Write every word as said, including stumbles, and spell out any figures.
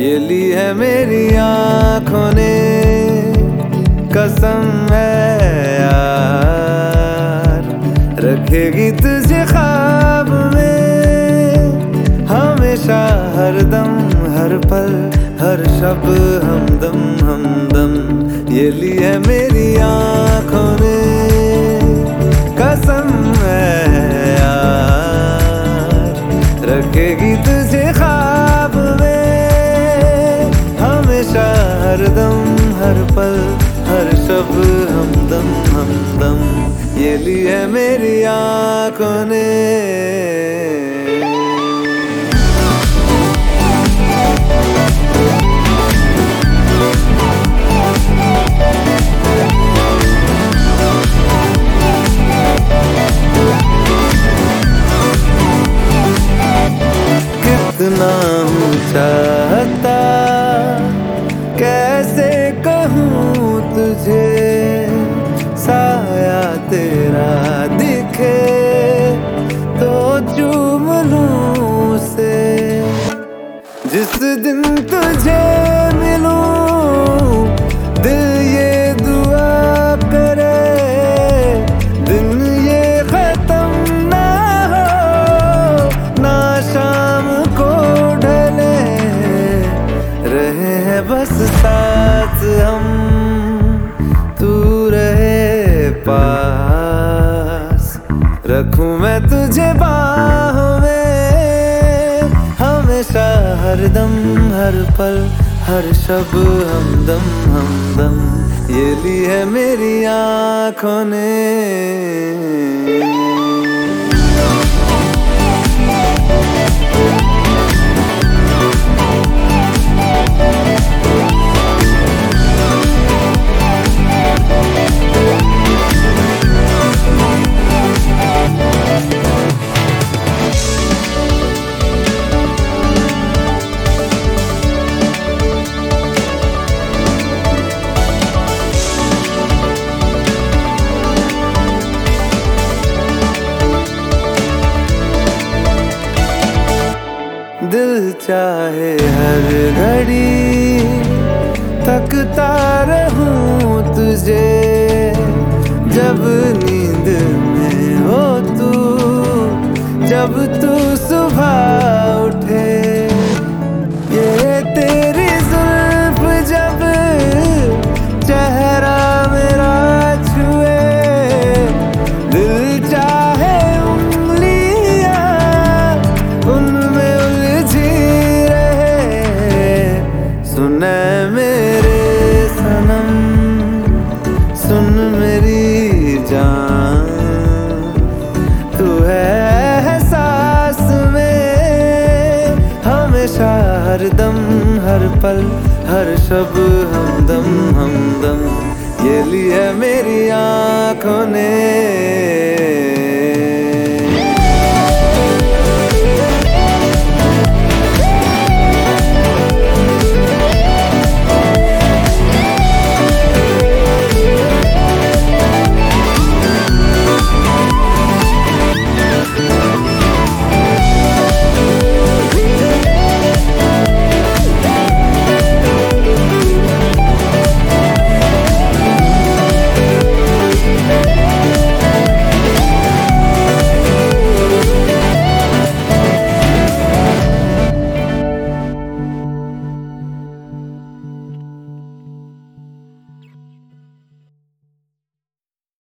ये ली है मेरी आँखों ने, कसम है यार, रखेगी तुझे ख्वाब में हमेशा, हर दम हर पल हर शब हमदम हमदम। ये ली है मेरी आँखों ने, कसम है यार, रखेगी तुझे ख्वाब में हमेशा, हर दम हर पल हर शब हमदम हमदम। ये ली है मेरी आँखों ने। कितना हूँ चाहता, कैसे कहूँ तुझे, साया तेरा दिखे तो चूम लूं उसे। जिस दिन तुझे मिलूं दिल ये दुआ करे, दिन ये खत्म ना हो, ना शाम को ढले, रहे हैं बस साथ हम, तू रहे पास, रखूं मैं तुझे बाहों में हमेशा, हर दम हर पल हर शब हमदम हमदम। ये ली है मेरी आँखों ने। दिल चाहे हर घड़ी तकता रहूं तुझे, जब नींद में हो तू, जब तू सुबह उठे, ये तेरी जुल्फ जब चेहरा मेरा छुए, दिल चाहे उंगलियां उनमें सुने मेरे सनम, सुन मेरी जान, तू है सांस में हमेशा, हर दम हर पल हर शब हमदम हमदम। ये ली है मेरी आँखों ने।